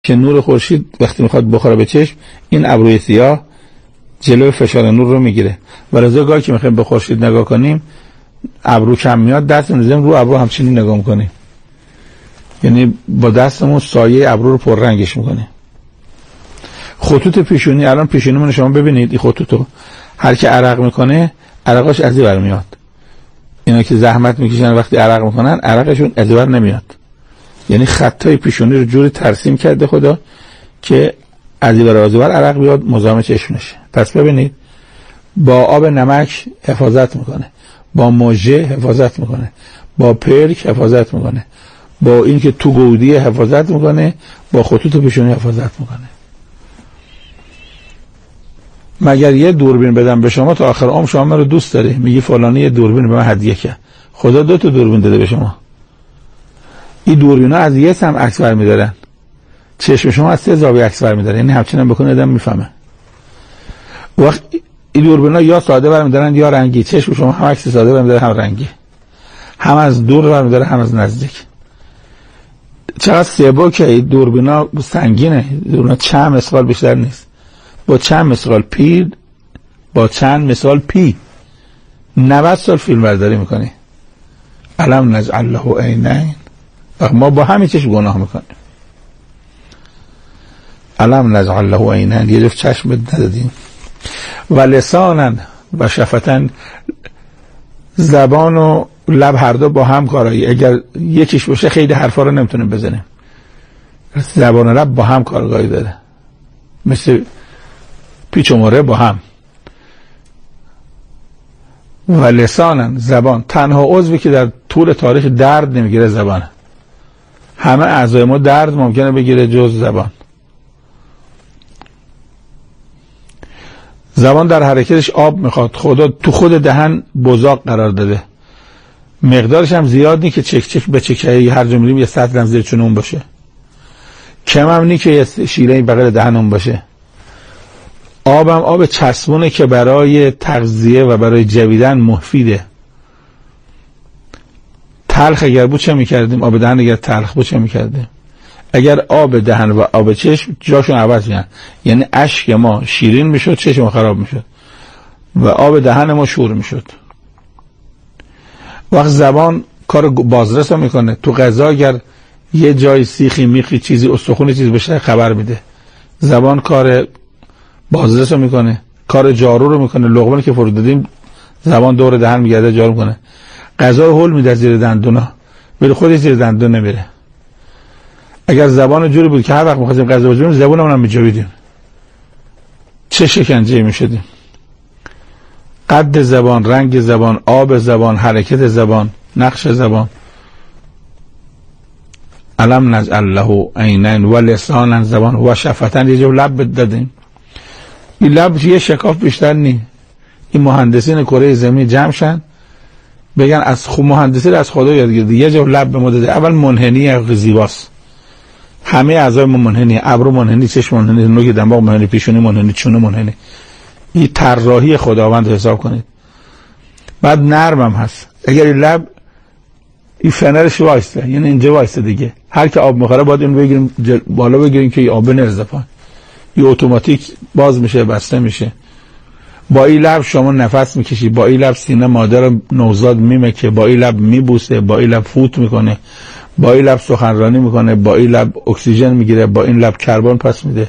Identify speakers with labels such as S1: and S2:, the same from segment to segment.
S1: که نور خورشید وقتی میخواد بخوره به چشم، این ابروی سیاه جلوی فشار نور رو میگیره و لذا گاهی که میخوایم به خورشید نگاه کنیم ابرو کم میاد، دست میذاریم رو ابرو همچنین نگاه میکنیم، یعنی با دستمون سایه ابرو رو پررنگش میکنیم. خطوط پیشونی، الان پیشونیمون شما ببینید، این خطوطو هر کی عرق میکنه عرقاش از این ور میاد. اینا که زحمت میکشن وقتی عرق میکنن عرقشون از این ور نمیاد، یعنی خطای پیشونی رو جوری ترسیم کرده خدا که از این ور از این ور عرق بیاد مزاحم چشم نشه. پس ببینید با آب نمک حفاظت میکنه، با موژه حفاظت میکنه، با پرک حفاظت میکنه، با این که تو گودی حفاظت میکنه، با خطوط پیشونی حفاظت میکنه. مگر یه دوربین بدم به شما تا آخر عمر شما من رو دوست داری؟ میگی فلانی یه دوربین به من هدیه کرد. خدا 2 تا دوربین داده به شما. این دوربینا از یه سم عکس برمی‌دارن، چشم شما از 3 زاویه عکس برمی‌داره، یعنی همچنان بکنه آدم میفهمه. وقت این دوربینا یا ساده برمی‌دارن یا رنگی، چشم شما هم عکس ساده برمی‌داره هم رنگی، هم از دور برمی‌داره هم از نزدیک. چقدر سبکه این دوربینا، سنگینه، دوربینا چند مسقال بیشتر نیست، با چند مسقال پیر، با چند مسقال پی 90 سال فیلم برداری میکنی. الم نجعل له عینین، ما با همین چشم گناه میکنیم. الم نجعل له عینین، یه جفت چشم ندادیم. و لسانا و شفتن، زبان و لب هر دو با هم کارایی. اگر یکیش باشه خیلی حرفا رو نمیتونیم بزنیم، زبان و لب با هم کارگاهی داره، مثل پیچ و مره با هم. و لسانن، زبان تنها عضوی که در طول تاریخ درد نمیگیره زبانه. همه اعضای ما درد ممکنه بگیره جز زبان. زبان در حرکتش آب میخواد، خدا تو خود دهن بزاق قرار داده، مقدارش هم زیاد نی که چک چک به چکه هر جا میریم یه سطل هم زیر چونمون باشه، کم هم نی که یه شیره بغل دهنمون باشه. آبم آب چسبونه که برای تغذیه و برای جویدن مفیده. تلخ اگر بود چه میکردیم؟ آب دهن اگر تلخ بود چه میکردیم؟ اگر آب دهن و آب چشم جاشون عوض میشن، یعنی اشک ما شیرین میشد، چشم خراب میشد و آب دهن ما شور میشد. وقت زبان کار بازرس میکنه، تو غذا اگر یه جای سیخی میخی چیزی استخونی چیزی بشه خبر میده. زبان کار بازرس رو میکنه، کار جارو رو میکنه، لقمه که فرو دادیم زبان دور دهن میگرده جارو میکنه. غذا رو هول میده زیر دندونا، ولی خودش زیر دندون نمیره. اگر زبان جوری بود که هر وقت می‌خواستیم غذا بجویم زبونمون هم میجویدیم، چه شکنجه‌ای میشدیم. قد زبان، رنگ زبان، آب زبان، حرکت زبان، نقش زبان. الم نجعل له عینین و لسانا، زبان و شفتن، یه جو لب دادیم. این لب یه شکاف بیشتر نی. این مهندسین کره زمین جمع شن بگن از مهندسی رو از خدا یاد گرفتی، یه جو لب به ما داده. اول منحنی زیباست، همه اعضای ما منحنی، ابرو منحنی، چشم منحنی، نوک دماغ منحنی، پیشونی منحنی، چونه منحنی. این طراحی خداوند حساب کنید. بعد نرمم هست. اگر این لب این فنرش وایسته، یعنی اینجا وایسته دیگه، هر که آب میخوره باید این بگیریم بالا بگیریم که این آب نرزه پایین، این اتوماتیک باز میشه بسته میشه. با این لب شما نفس میکشی، با این لب سینه مادر نوزاد میمکه، با این لب میبوسه، با این لب فوت میکنه، با این لب سخنرانی میکنه، با این لب اکسیژن میگیره، با این لب کربن پس میده.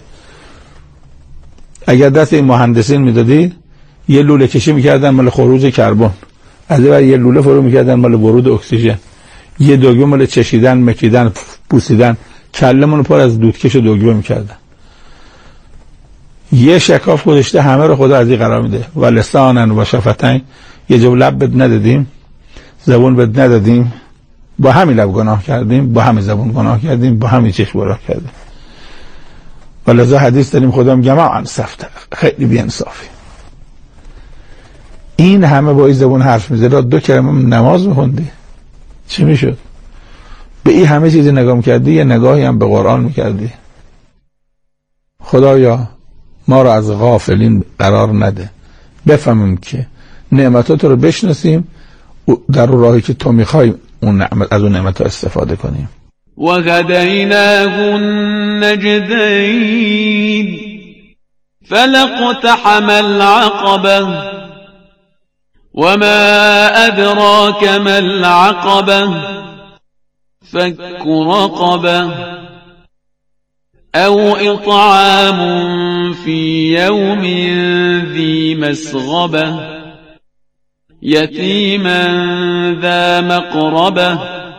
S1: اگر دست این مهندسین میدادی یه لوله کشی میکردن مال خروج کربن، از این ور یه لوله فرو میکردن مال ورود اکسیژن، یه دگمه مال چشیدن، مکیدن، بوسیدن، کلمون پر از دودکش و دگمه میکردن. یه شکاف گذاشته همه رو خدا از این قرار میده. و لسانا و شفتین، یه جو لب بد ندادیم، زبون بد ندادیم، با همین لب گناه کردیم، با همین زبون گناه کردیم، با همین چشم گناه کردیم. ولذا حدیث داریم خدا میگه ما انصفت، خیلی بی‌انصافی. این همه با این زبون حرف میزنه، 2 کلمه نماز میخوندی چی میشد؟ به این همه چیز نگاه میکردی، یه نگاهی هم به قرآن میکردی. خدایا ما رو از غافلین قرار نده، بفهمیم که نعمتات رو بشناسیم، در راهی که تو میخوای از اون نعمت استفاده کنیم.
S2: وهديناه النجدين فلاقتحم العقبة وما أدراك ما العقبة فك رقبة أو إطعام في يوم ذي مسغبة يتيما ذا مقربة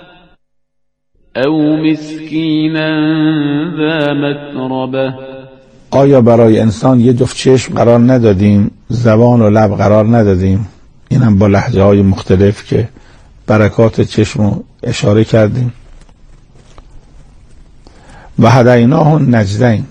S2: أو مسكينا ذا متربة.
S1: آیا برای انسان یه جفت چشم قرار ندادیم، زبان و لب قرار ندادیم؟ اینم با لهجه های مختلف که برکات چشم رو اشاره کردیم. و هدیناه النجدین.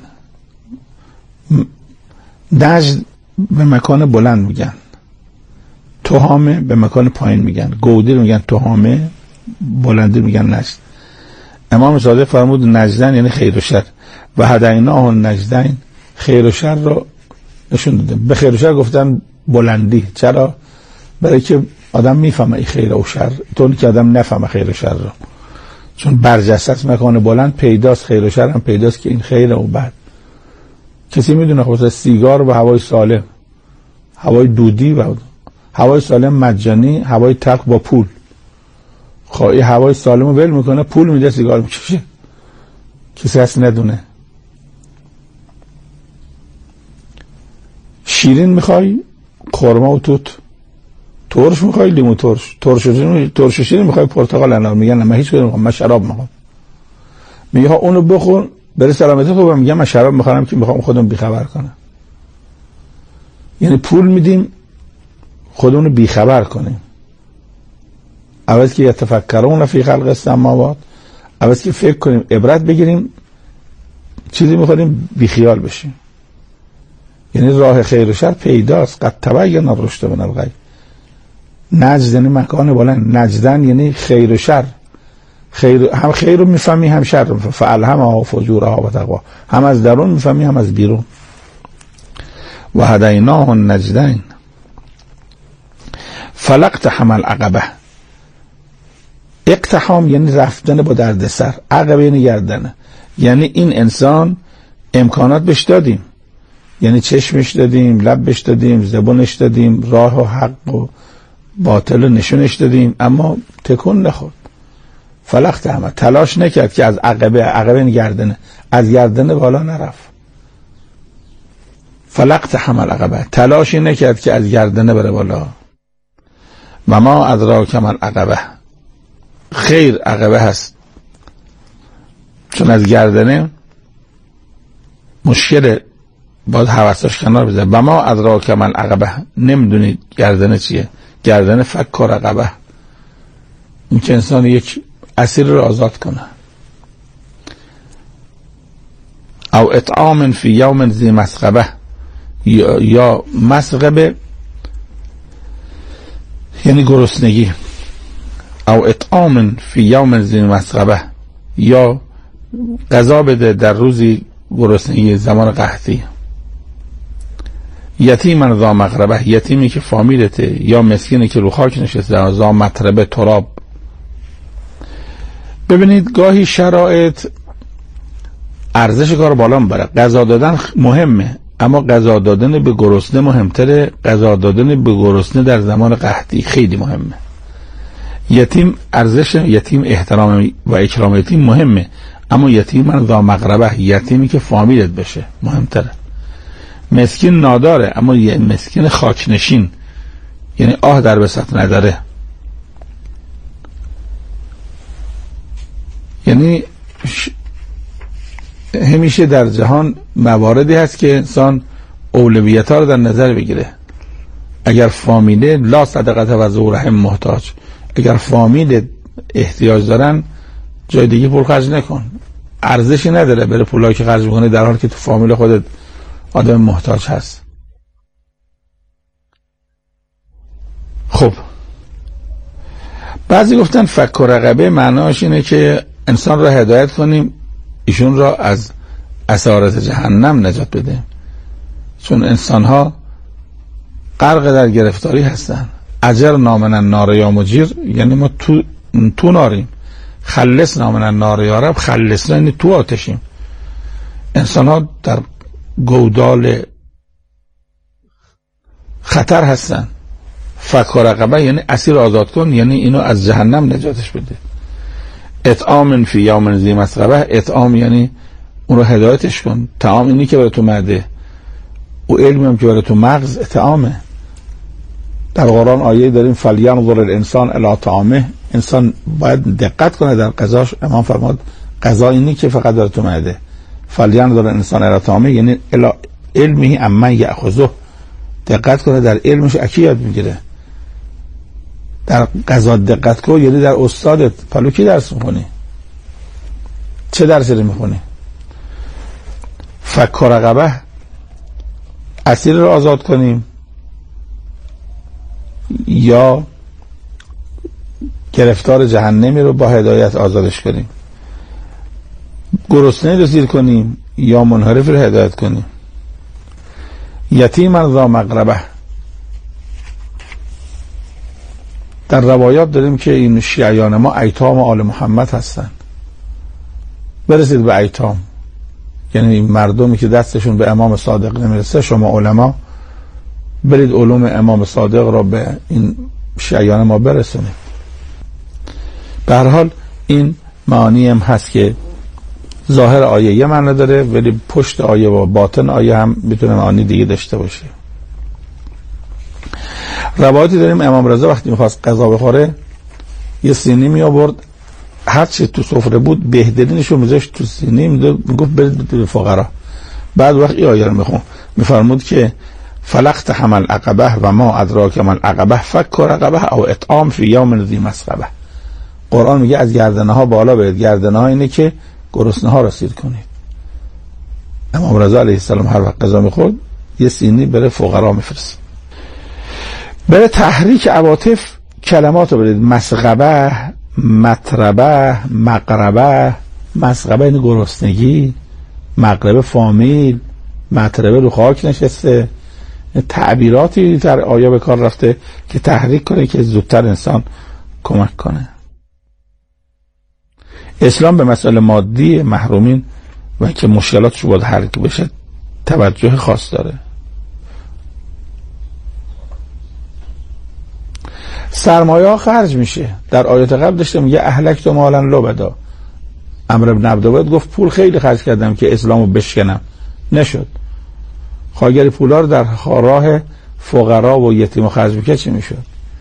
S1: نجد به مکان بلند میگن، تهامه به مکان پایین میگن، گودی رو میگن تهامه، بلندی میگن نجد. امام صادق فرمود نجدین یعنی خیر و شر. و هدیناه النجدین، خیر و شر رو نشون دادیم. به خیر و شر گفتن بلندی. چرا؟ برای که آدم میفهمه این خیر و شر، طوری که آدم نفهمه خیر و شر رو. چون برجسته است مکان بلند، پیداست خیر و شر هم پیداست که این خیر و بد. کسی میدونه خب سیگار و هوای سالم، هوای دودی و هوای سالم مجانی، هوای تلخ با پول. خواهی هوای سالم رو ول میکنه، پول میده، سیگار میکشه، کسی هست ندونه. شیرین میخوای، خرما و توت. ترش میخوای، لیمو ترش. ترش و شیرین میخوای، پرتقال انار. میگن نه من هیچ کدوم نمیخوام، من شراب میخوام. میگه ها اونو بخور برای سلامتی خوبه. میگم من شراب میخوام که میخوام خودم بیخبر کنم. یعنی پول میدیم خودمون رو بیخبر کنیم. عوض که یتفکرون فی خلق السماوات، عوض که فکر کنیم عبرت بگیریم، چیزی میخوریم بیخیال بشیم. یعنی راه خیر و شر پیداست. قد تبین الرشد من الغی. نجد یعنی مکان بلند، نجدن یعنی خیر و شر. هم خیر رو میفهمی هم شر رو میفهمی. فالهمها فجورها و تقوا. هم از درون میفهمی هم از بیرون. و هدیناه النجدین فلاقتحم العقبه. اقتحام یعنی رفتن با دردسر، عقبه یعنی گردنه. یعنی این انسان امکانات بهش دادیم، یعنی چشمش دادیم، لبش دادیم، زبانش دادیم، راه و حق و باطل نشونش دادیم، اما تکون نخورد. فلاقتحم، تلاش نکرد که از عقبه یعنی گردنه، از گردنه بالا نرفت. فلاقتحم العقبه، تلاشی نکرد که از گردنه بره بالا. و ما ادراک ما العقبه، خیر عقبه هست، چون از گردنه مشکل، باید حواسش کنار بذاره. و ما ادراک ما العقبه، نمیدونید گردنه چیه. گردنه فک و رقبه، این که انسان یک اسیر رو آزاد کنه. او اطعام فی یوم ذی مسغبه، یا مسغبه یعنی گرسنگی. او اطعام فی یوم ذی مسغبه، یا غذا بده در روزی گرسنگی، زمان قحطی. یتیما ذا مقربه، یتیمی که فامیلته، یا مسکینی که رو خاک نشسته، ذا متربه تراب. ببینید گاهی شرایط ارزش کار بالا میبره. غذا دادن مهمه، اما غذا دادن به گرسنه مهمتره. غذا دادن به گرسنه در زمان قحطی خیلی مهمه. یتیم ارزش یتیم، احترام و اکرام یتیم مهمه، اما یتیم ذا مقربه، یتیمی که فامیلت بشه مهمتره. مسکین ناداره، اما یه مسکین خاکنشین، یعنی آه در بساط نداره. یعنی همیشه در جهان مواردی هست که انسان اولویت ها رو در نظر بگیره. اگر فامیله لا صدقت و ذو رحم محتاج، اگر فامیل احتیاج دارن جای دیگه پول خرج نکن، ارزشی نداره بره پولایی که خرج میکنه در حالی که تو فامیل خودت آدم محتاج هست. خب بعضی گفتن فک و رقبه معناش اینه که انسان را هدایت کنیم، ایشون را از اسارت جهنم نجات بدیم، چون انسان ها غرق در گرفتاری هستن. اجر نامن النار یا مجیر، یعنی ما تو ناریم. خلصنا من النار یا رب، خلصنا یعنی تو آتشیم. انسان ها در گودال خطر هستن. فک رقبه یعنی اسیر آزاد کن، یعنی اینو از جهنم نجاتش بده. اطعام فی یوم ذی مسغبه، اطعام یعنی اون رو هدایتش کن. طعام اینی که بره تو معده، او علمی هم که بره تو مغز اطعامه. در قرآن آیه داریم فلینظر الانسان الی طعامه، انسان باید دقت کنه در غذاش. امام فرمود غذا اینی که فقط داره تو معده. فلینظر الانسان الی طعامه یعنی الی علمه عمن یأخذه، دقت کنه در علمش اکی یاد میگیره. در غذا دقت کن یعنی در استادت. پلو کی درس میخونی؟ چه درسی رو میخونی؟ فک رقبه، اسیر رو آزاد کنیم یا گرفتار جهنمی رو با هدایت آزادش کنیم. گرسنه رو سیر کنیم یا منحرف رو هدایت کنیم. یتیما ذا مقربه، در روایات داریم که این شیعیان ما ایتام آل محمد هستن. برسید به ایتام، یعنی مردمی که دستشون به امام صادق نمیرسه. شما علما برید علوم امام صادق را به این شیعیان ما برسونید. به هر حال این معانی هم هست که ظاهر آیه یه معنی داره ولی پشت آیه و باطن آیه هم میتونه معانی دیگه داشته باشه. روایتی داریم امام رضا وقتی میخواست غذا بخوره یه سینی می آورد، هر چی تو سفره بود بهترینش رو میذاشت تو سینی، میگفت برید به فقرا. بعد وقت این آیه رو میفرمود که فلقت حمل عقبه و ما ادراک من عقبه فک رقبه او اطعام فی یوم ذی مسغبه. قرآن میگه از گردنه ها بالا برید. گردنه ها اینه که گرسنه ها را سیر کنید. امام رضا علیه السلام هر وقت غذا میخورد یه سینی بره فقرا میفرست. برای تحریک عواطف کلمات رو برید. مسغبه، مطربه، مقربه. مسغبه این گرسنگی، مقربه فامیل، مطربه رو خاک نشسته. تعبیراتی در آیه به کار رفته که تحریک کنه که زودتر انسان کمک کنه. اسلام به مسئله مادی محرومین و که مشکلاتش باید حل بشه توجه خاص داره. سرمایه ها خرج میشه. در آیات قبل داشته میگه اهلکت مالا لبدا. عمرو بن عبدالعزیز گفت پول خیلی خرج کردم که اسلامو بشکنم، نشد. خواهر پولا رو در راه فقرا و یتیم خرج میکرد چی میشد؟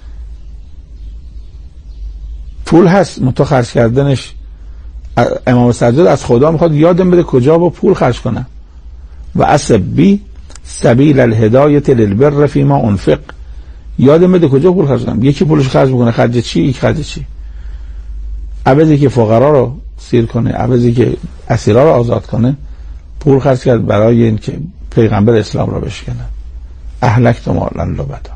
S1: پول هست منتها خرج کردنش. امام سجاد از خدا میخواد یادم بده کجا با پول خرج کنم. و اسبی سبیل الهدایت للبر فیما انفق، یادم بده کجا پول خرج کنم. یکی پولش خرج میکنه خرج چی؟ یک خرج چی؟ عوضی که فقرا رو سیر کنه، عوضی که اسیرا رو آزاد کنه، پول خرج کرد برای این که پیغمبر اسلام را بشکنه. اهلکت مالا لبدا.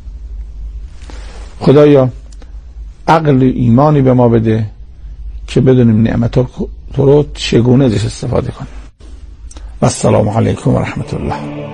S1: خدایا عقل ایمانی به ما بده که بدونیم نعمت‌ها تو رو چگونه ازش استفاده کنیم. و السلام علیکم و رحمت الله.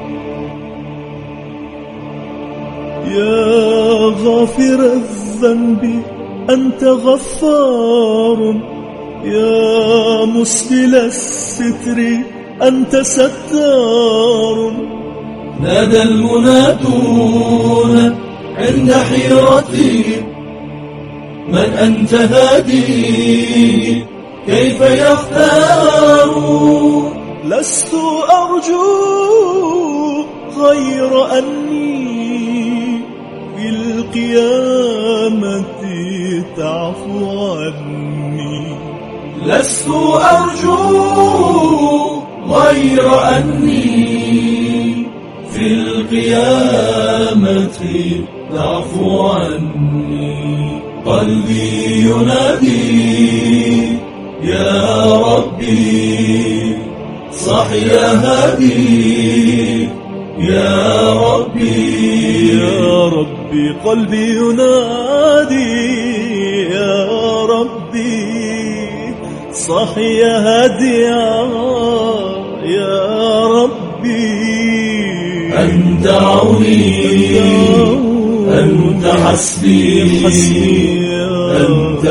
S3: یا غافر الذنب انت غفار، یا مسبل الستر انت ستار. نادى المنادون عند حيرتي من أنت هادي كيف يختار. لست أرجو غير أني في القيامة تعفو عني. لست أرجو غير أني في القيامة تعفو عني. قلبي ينادي يا ربي صح يا هادي يا ربي يا ربي. قلبي ينادي يا ربي صح يا هادي يا ربي. أنت عوني أنت حسبي أنت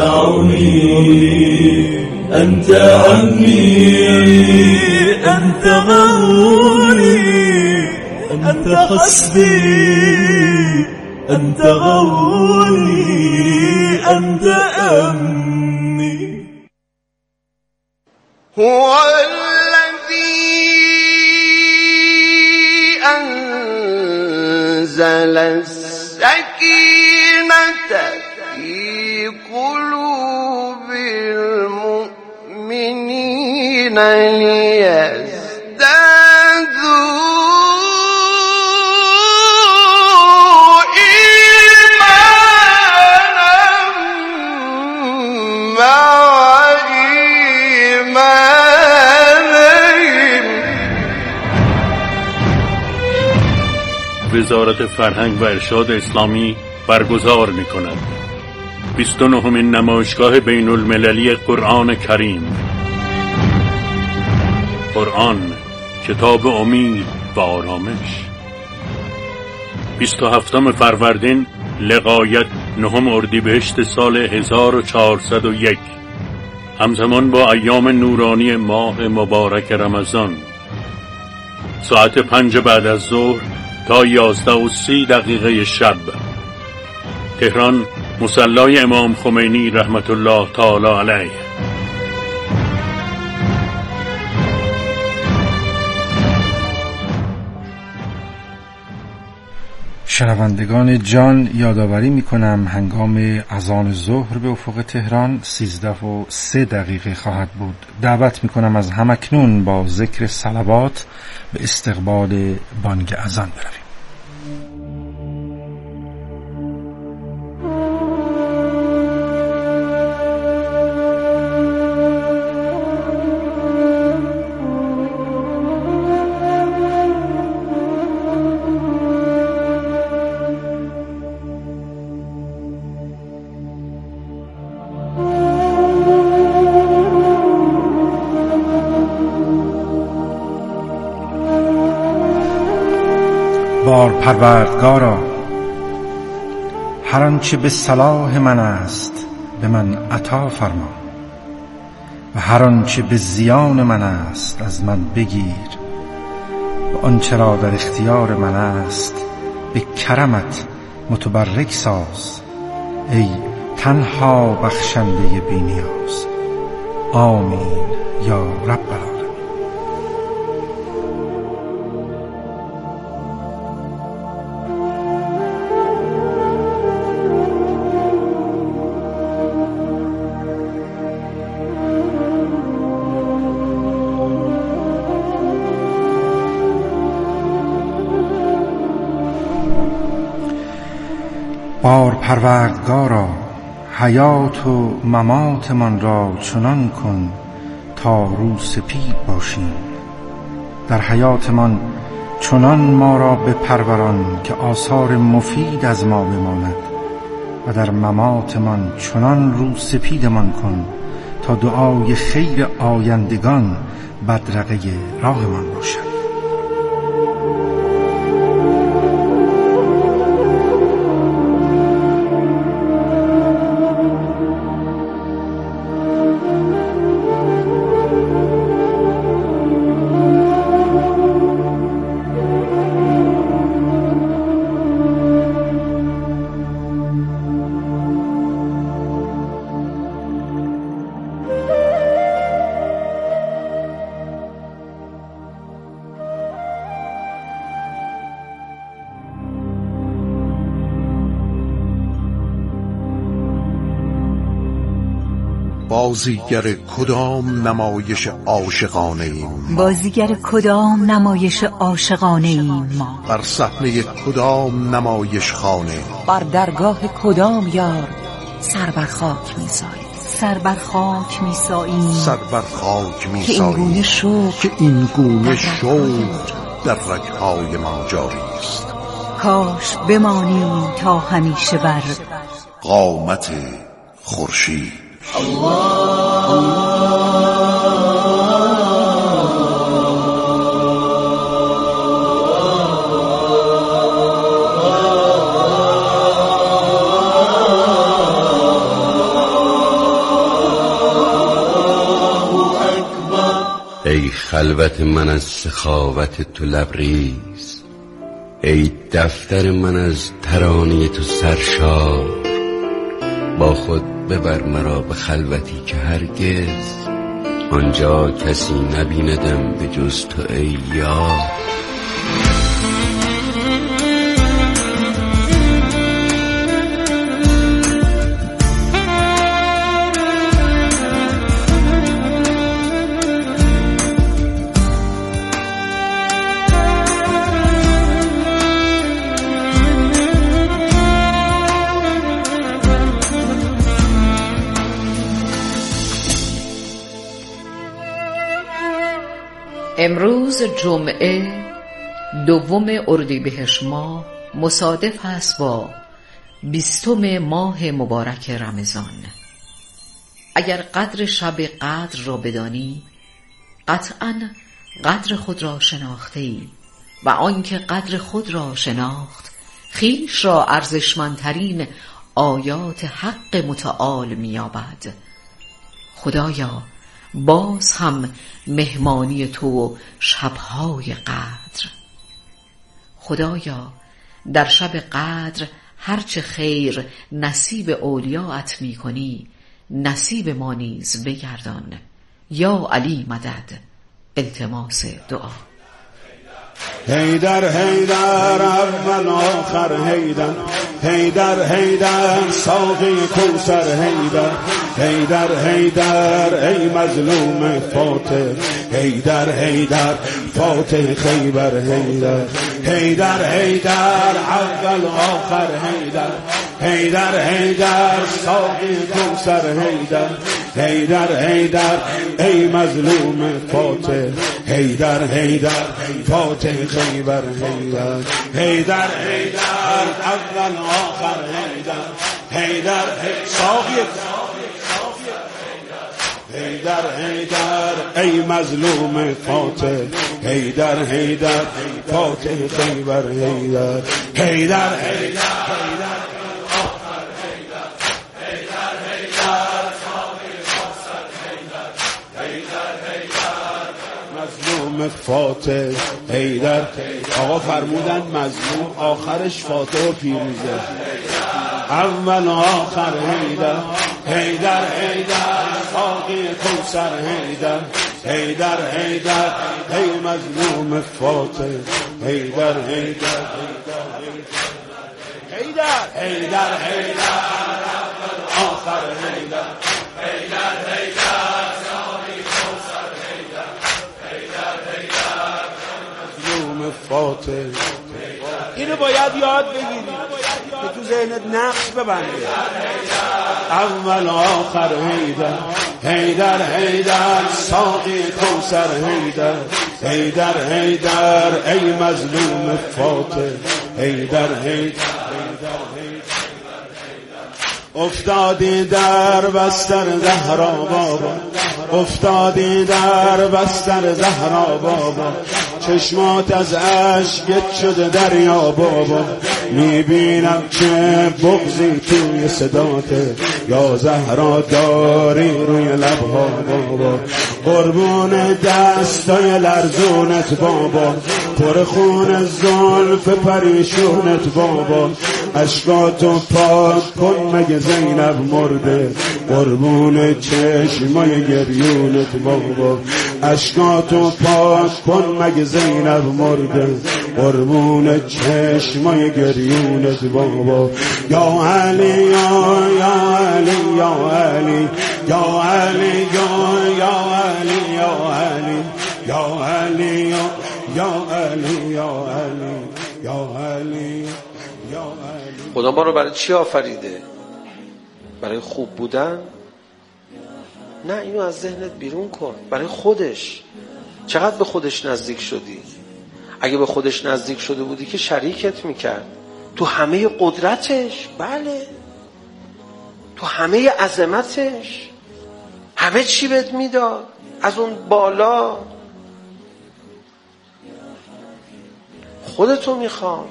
S3: عوني أنت عمي أنت غوري أنت حسبي أنت غوري أنت أمني.
S4: هو الذي أنزل السكينة في قلوب المؤمنين ليزدادوا إيمانا مع إيمانهم.
S5: وزارت فرهنگ و ارشاد اسلامی برگزار می‌کند 29مین نمایشگاه بین المللی قرآن کریم. قرآن کتاب امید و آرامش. 27 فروردین لغایت 9 اردیبهشت سال 1401 همزمان با ایام نورانی ماه مبارک رمضان، ساعت 5 بعد از ظهر تا 11:30 شب، تهران، مصلی امام خمینی رحمت الله تعالی علیه.
S6: شنوندگان جان، یادآوری میکنم هنگام اذان ظهر به افق تهران 13:03 خواهد بود. دعوت میکنم از همکنون با ذکر صلوات به استقبال بانگ اذان برویم. بار پروردگارا، هر آنچه به صلاح من است به من عطا فرما و هر آنچه به زیان من است از من بگیر و آنچه را در اختیار من است به کرمت متبرک ساز ای تنها بخشنده بی نیاز. آمین یا رب العالمین. بار پروردگارا، حیات و ممات من را چنان کن تا رو سپید باشیم. در حیات من چنان ما را بپروران که آثار مفید از ما بماند و در ممات من چنان رو سپید من کن تا دعای خیر آیندگان بدرقه راه من باشد.
S7: بازیگر کدام نمایش عاشقانه ایم؟
S8: بازیگر کدام نمایش عاشقانه ایم ما؟
S7: بر صحنه کدام نمایش خانه؟
S9: بر درگاه کدام یار سر بر خاک می‌ساییم؟
S8: سر بر خاک می‌ساییم،
S7: سر بر خاک
S9: که این گونه
S7: شوق در رگ‌های ما جاری است.
S8: کاش بمانیم تا همیشه بر
S7: قامت خورشید.
S10: خلوت من از سخاوت تو لبریز، ای دفتر من از ترانه تو سرشار. با خود ببر مرا به خلوتی که هرگز آنجا کسی نبیندم به جز تو ای یار.
S11: امروز جمعه 2 اردیبهشت ماه مصادف است با 20 ماه مبارک رمضان. اگر قدر شب قدر را بدانی، قطعاً قدر خود را شناخته‌ای و آنکه قدر خود را شناخت خویش را ارزشمندترین آیات حق متعال می‌یابد. خدایا باز هم مهمانی تو شبهای قدر. خدایا در شب قدر هرچه خیر نصیب اولیاءت می کنی نصیب ما نیز بگردان. یا علی مدد. التماس دعا.
S12: حیدر حیدر اول آخر حیدر، حیدر حیدر ساقی کوثر حیدر، حیدر حیدر ای مظلوم فاتح، حیدر حیدر فاتح خیبر حیدر، حیدر حیدر اول آخر حیدر، حیدر حیدر ساقی کوثر حیدر، حیدر حیدر ای مظلوم فاتح، حیدر حیدر فاتح خیبر حیدر، حیدر حیدر اول آخر حیدر، حیدر ساقی حیدر حیدر ای مظلوم فاتح، حیدر حیدر فاتح خیبر حیدر، حیدر حیدر فاتح حیدر. آقا فرمودن مظلوم آخرش فاتح و پیروزه، اول آخر حیدر، حیدر حیدر ساقی کوثر حیدر، حیدر حیدر ای مظلوم فاتح، حیدر حیدر حیدر حیدر حیدر آخر حیدر، حیدر حیدر ساقی کوثر حیدر، حیدر حیدر مظلوم فاتح. اینو باید یاد بگیری که تو ذهنت نقش ببنده. اول آخر حیدر، حیدر حیدر ساقی کوثر حیدر، حیدر حیدر ای مظلوم فاتح، حیدر حیدر افتادی در بستر زهرا بابا، افتادی در بستر زهرا بابا، چشمات از اشکت شده دریا بابا، میبینم که بغضی توی صداته، یا زهرا داری روی لبها بابا، قربون دستای لرزونت بابا، پر خون زلف پریشونت بابا، اشکاتو پاک کن مگه زینب مرده، قربون چشمای گریونت بابا، اشکاتو پاک کن مگه زینب مرده، قربون چشمای گریونت بابا، یا علی یا علی یا علی یا علی یا علی یا علی یا علی یا علی یا علی یا علی.
S13: خدا ما رو برای چی آفریده؟ برای خوب بودن؟ نه، اینو از ذهنت بیرون کن. برای خودش. چقدر به خودش نزدیک شدی؟ اگه به خودش نزدیک شده بودی که شریکت میکرد تو همه قدرتش، بله، تو همه عظمتش، همه چی بهت میداد از اون بالا. خودتو میخوام.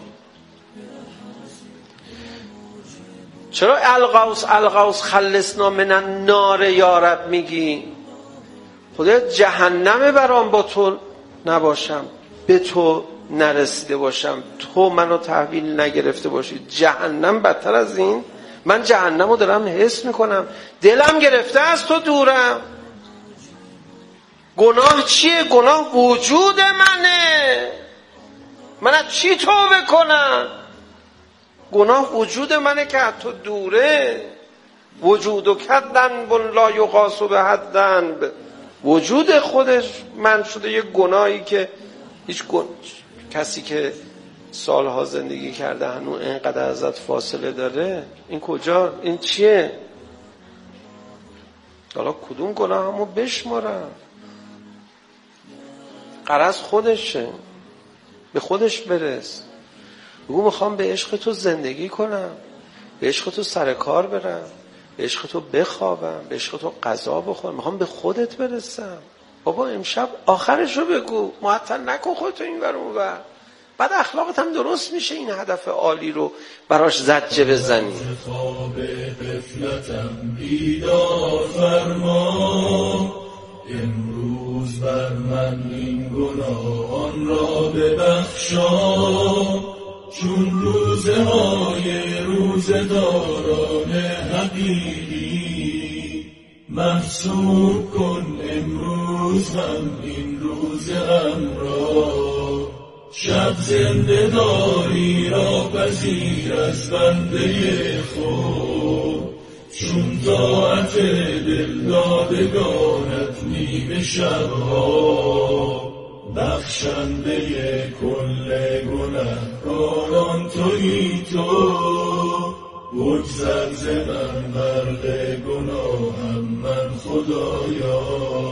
S13: چرا الغوث خلصنا من النار یا رب میگی؟ خدا جهنم برام با تو نباشم، به تو نرسیده باشم، تو منو تحویل نگرفته باشی، جهنم بدتر از این؟ من جهنم رو دارم حس میکنم، دلم گرفته از تو دورم. گناه چیه؟ گناه وجود منه. من از چی توبه کنم؟ گناه وجود منه که از تو دوره. وجود و کدن لا یقاس به حدن. وجود خودش من شده یه گناهی که هیچ کسی که سالها زندگی کرده هنوز اینقدر ازت فاصله داره. این کجا؟ این چیه؟ حالا کدوم گناه همو بشمارم؟ غرض خودشه، به خودش برس. بگو میخوام به عشق تو زندگی کنم، به عشق تو سر کار برم، به عشق تو بخوابم، به عشق تو غذا بخورم، میخوام به خودت برسم. بابا امشب آخرش رو بگو، معطل نکن خودتو این ور اون ور. بعد اخلاقت هم درست میشه این هدف عالی رو براش زجه بزنی.
S3: خواب غفلتم بیدار فرما، امروز بر من این گناهان را ببخشا، چون روزه های روزداران حقیقی محسوب کن امروز هم این روزه ام را. شب زنده داری را پذیر از بنده خود، چون طاعت دلدادگانت نیمه شبها. بخشنده کل گنهکاران تویی تو، بگذر ز من غرق گناهم من خدایا.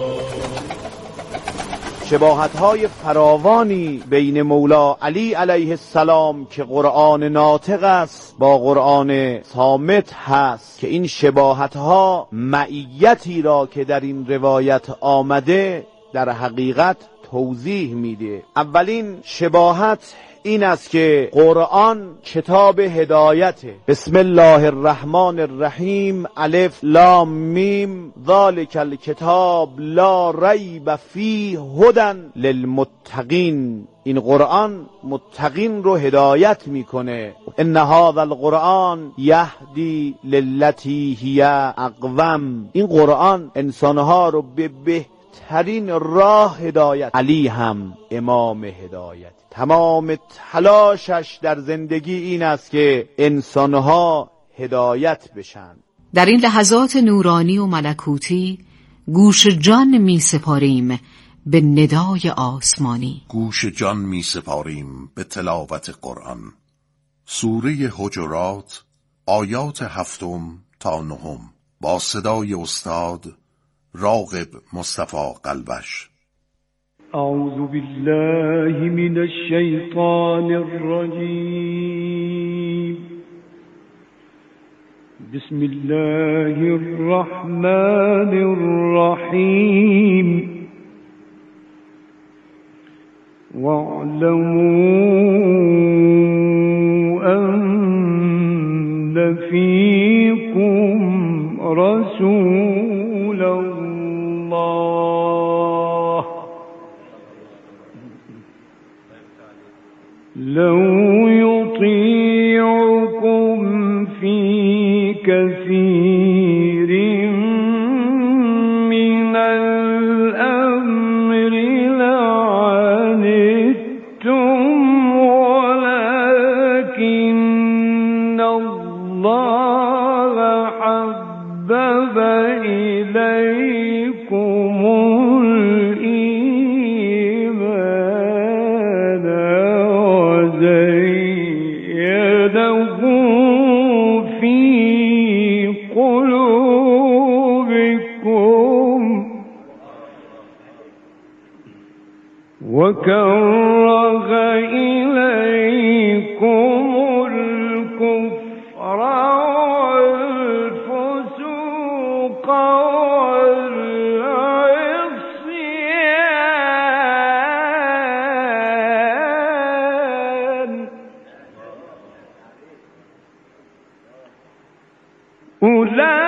S14: شباهت‌های فراوانی بین مولا علی علیه السلام که قرآن ناطق است با قرآن صامت هست که این شباهت‌ها معیتی را که در این روایت آمده در حقیقت توضیح میده. اولین شباهت این است که قرآن کتاب هدایته. بسم الله الرحمن الرحیم، الف لام میم، ذالک الکتاب لا ریب فیه هدی للمتقین. این قرآن متقین رو هدایت میکنه. ان هذا القرآن یهدی للتی هی اقوم. این قرآن انسانها رو به بهترین راه هدایت. علی هم امام هدایت. تمام تلاشش در زندگی این است که انسانها هدایت بشن.
S11: در این لحظات نورانی و ملکوتی گوش جان می سپاریم به ندای آسمانی.
S7: گوش جان می سپاریم به تلاوت قرآن. سوره حجرات آیات 7 تا 9 با صدای استاد راغب مصطفی قلبش.
S15: اعوذ بالله من الشیطان الرجیم. بسم الله الرحمن الرحیم. واعلموا ان فیکم رسول الله لو يطيعكم في كثير من الأمر لعنتم ولكن الله حبب إليكم وكره إليكم الكفر والفسوق والعصيان أولئك